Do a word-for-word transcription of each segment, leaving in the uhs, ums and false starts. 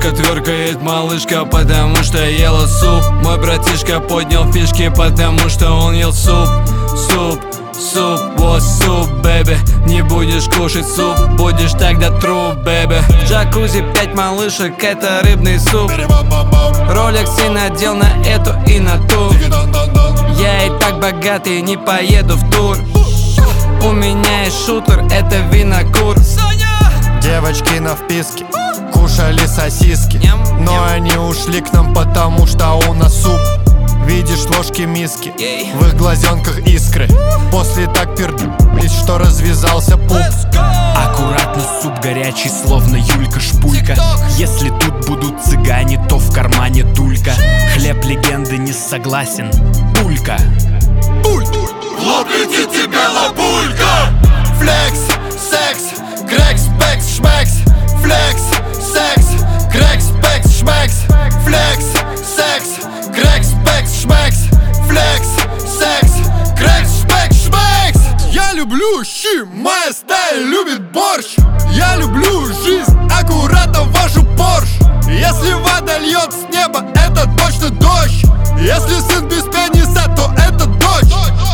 Жестко тверкает малышка, потому что ела суп. Мой братишка поднял фишки, потому что он ел суп. Суп, суп, вот суп, бэби. Не будешь кушать суп, будешь тогда труп, бэби. В джакузи пять малышек, это рыбный суп. Ролекс и надел на эту и на ту. Я и так богатый, не поеду в тур. У меня есть шутер, это винокур. Девочки на вписке кушали сосиски, но они ушли к нам, потому что у нас суп. Видишь ложки миски, в их глазенках искры. После так пердись, что развязался пуп. Аккуратно, суп горячий, словно Юлька Шпулька. Если тут будут цыгане, то в кармане дулька. Хлеб легенды, не согласен, пулька. Лоб летит тебе лобулька. Флекс, секс, крэкс, пекс, шмекс. Флекс, секс, крэкс, пекс, шмекс. Флекс, секс, крэкс, пекс, шмекс. Флекс, секс, крэкс, пекс, шмекс. Я люблю щи, моя стая любит борщ. Я люблю жизнь, аккуратно вашу Порш. Если вода льет с неба, это точно дождь. Если сын без пениса, то это дочь.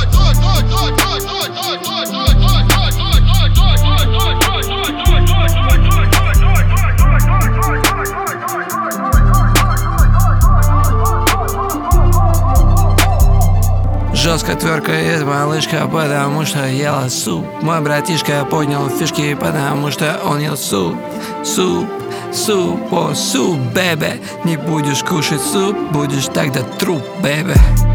Жестко тверкает малышка, потому что ела суп. Мой братишка поднял фишки, потому что он ел суп. Суп, суп, о, суп, бэби. Не будешь кушать суп, будешь тогда труп, бэби.